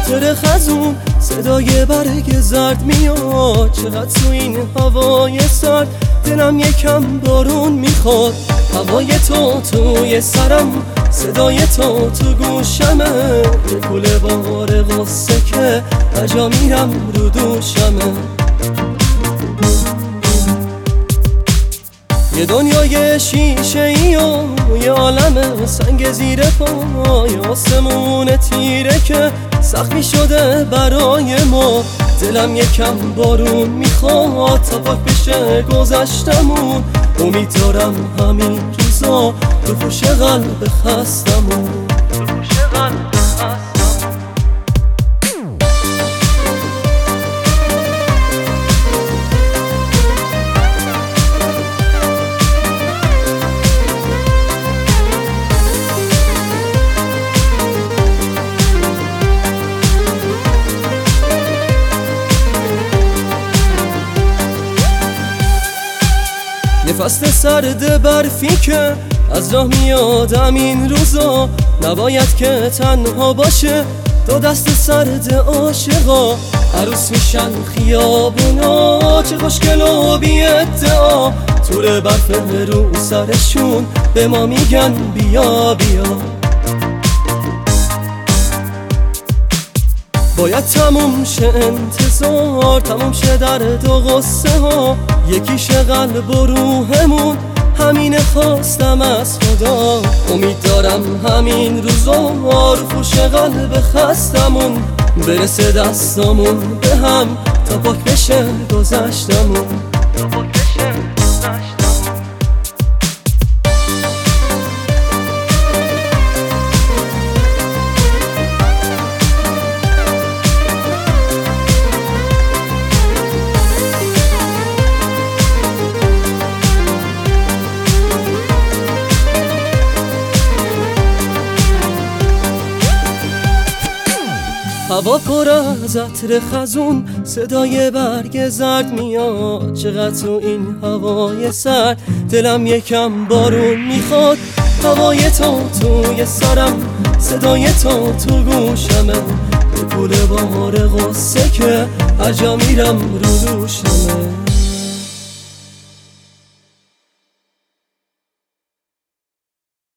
عطر خزون، صدای برگ زرد میاد. چقدر تو این هوای سرد دلم یکم بارون میخواد. هوای تو توی سرم، صدای تو گوشمه. یه گل بهار غصه که هجا میرم رو دوشمه. یه دنیای شیشه ای و یه عالم سنگ زیر پای، آسمون تیره که سخت شده برای ما. دلم یکم بارون میخواد تا پاک بشه گذشتمون. امید دارم همین روزا بپوشه قلب خستمون. یه فصل سرد برفی که از راه میادم این روزا، نباید که تنها باشه دو دست سرد عاشقا. عروس میشن خیابونا، چه خوشگل و بی ادعا. تور برف رو سرشون به ما میگن بیا بیا. باید تموم شه انتظار، تموم شه درد و غصه ها. یکیشه قلب و روحمون، همین خواستم از خدا. امید دارم همین روزا رو پوش قلب خستمون. برسه دستامون به هم تا پاک بشه گذشتمون. هوا پر از عطر خزون، صدای برگ زرد میاد. چقدر تو این هوای سرد دلم یکم بارون میخواد. هوای تو توی سرم، صدای تو گوشمه. به گل بهار غصه که هر جا میرم رو دوشمه.